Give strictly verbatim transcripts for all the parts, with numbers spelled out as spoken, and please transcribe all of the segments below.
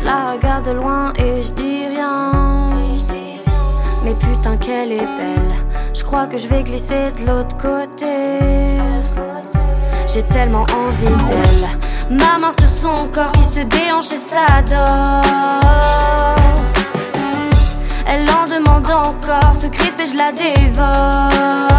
la regarde de loin et je dis rien. Mais putain qu'elle est belle. Je crois que je vais glisser de l'autre côté. J'ai tellement envie d'elle. Ma main sur son corps qui se déhanche et s'adore. Elle en demande encore, se crispe et je la dévore.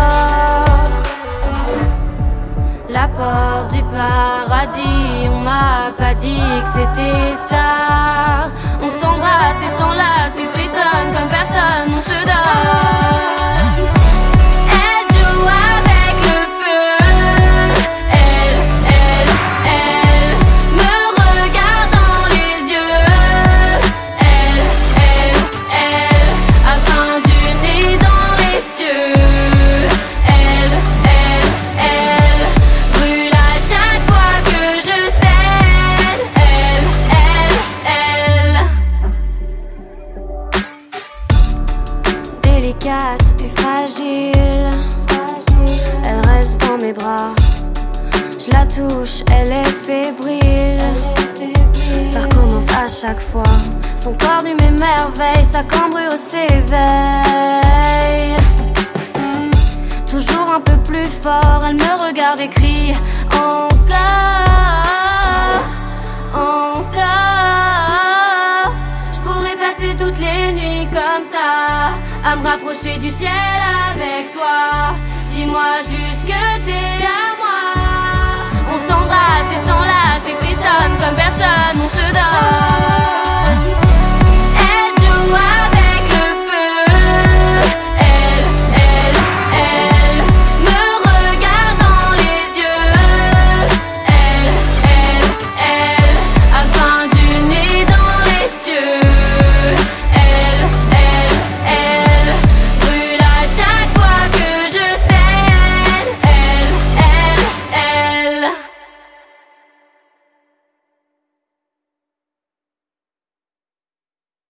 La porte du paradis, on m'a pas dit que c'était ça. On s'embrasse et s'enlace et frissonne comme personne, on se donne. Elle joue avec le feu. Elle, elle, elle me regarde dans les yeux. Elle, elle, elle a peint du nez dans les cieux. Elle, elle, elle brûle à chaque fois que je cède. Elle, elle, elle délicate et fragile. Elle reste dans mes bras. Je la touche, elle est fébrile. Ça recommence à chaque fois. Son corps nu m'émerveille, sa cambrure s'éveille. Toujours un peu plus fort, elle me regarde et crie encore, encore. Je pourrais passer toutes les nuits comme ça, à me rapprocher du ciel avec toi. Dis-moi juste que t'es là.